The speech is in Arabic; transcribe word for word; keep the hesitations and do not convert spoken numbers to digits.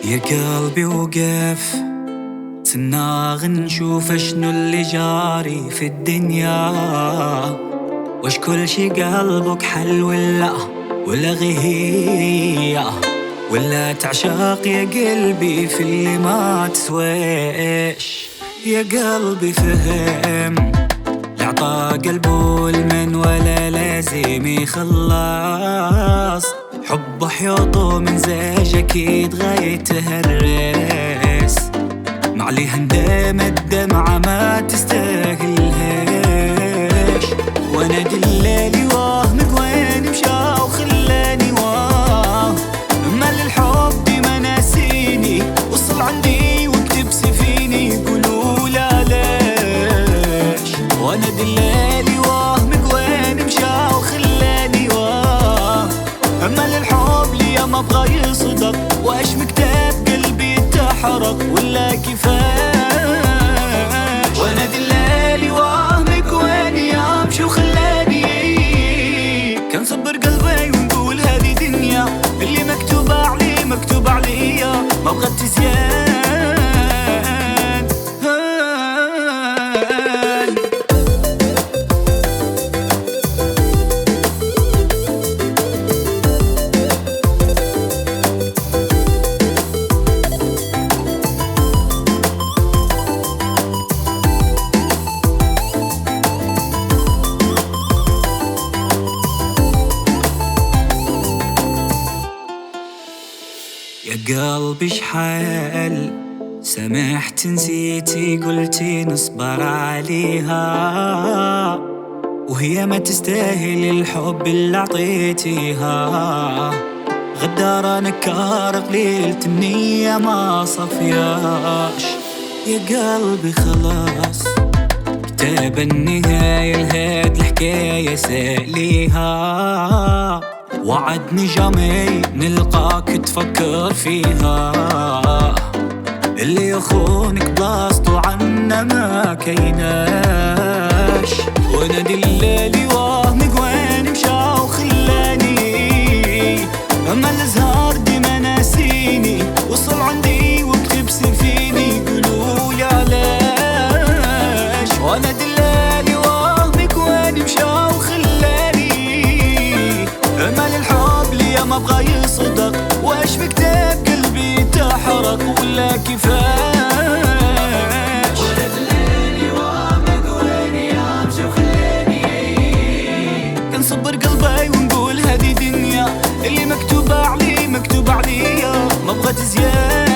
يا قلبي وقف صرنا نشوف شنو اللي جاري في الدنيا، وش كل شي قلبك حل ولا ولا غير، ولا تعشق يا قلبي في اللي ما تسويش. يا قلبي فهم لعطى قلبه المن ولا لازم يخلص، حب حيوطه من زاجك يتغاي تهرس، معليها ندم الدمعة ما تستاهلهاش. وانا دلالي وهمك وين مشى وخلاني واه، مال الحب دي ما ناسيني، وصل عندي وكتب سفيني يقولوا لا لاش. وانا دلالي وهمك وين مشى وخلاني واه، مال الحب ليا ما بغى يصدق، واش مكتاب قلبي تحرق ولا كيفاش. وانا دلالي وهمك وين يمشي وخلاني، كنصبر قلبي ونقول هذه دنيا اللي مكتوب عليه مكتوب عليا، ما بغيت زيان. يا قلبي شحال سامحت نسيتي قلتي نصبر عليها، وهي ما تستاهل الحب اللي عطيتيها. غدارة نكار قليلة النية ما صفياش. يا قلبي خلاص كتاب النهاية لهاد الحكاية ساليها، وعدني جامي نلقاك تفكر فيها، اللي يخونك بلاصتو عنا ما كيناش. وانا دلالي وهمك وين مشى وخلاني، اما الزهر دي ما ناسيني، وصل عندي وكتب سفيني يقولوا لي علاش. وانا دلالي وهمك وين مشى وخلاني، مال الحب ليا ما بغى يصدق، واش بكتاب قلبي تحرق ولا كيفاش. وانا دلالي وهمك وين يمشي وخلاني، كنصبر قلبي ونقول هذه دنيا اللي مكتوب عليه مكتوب عليا، ما بغيت زيادة.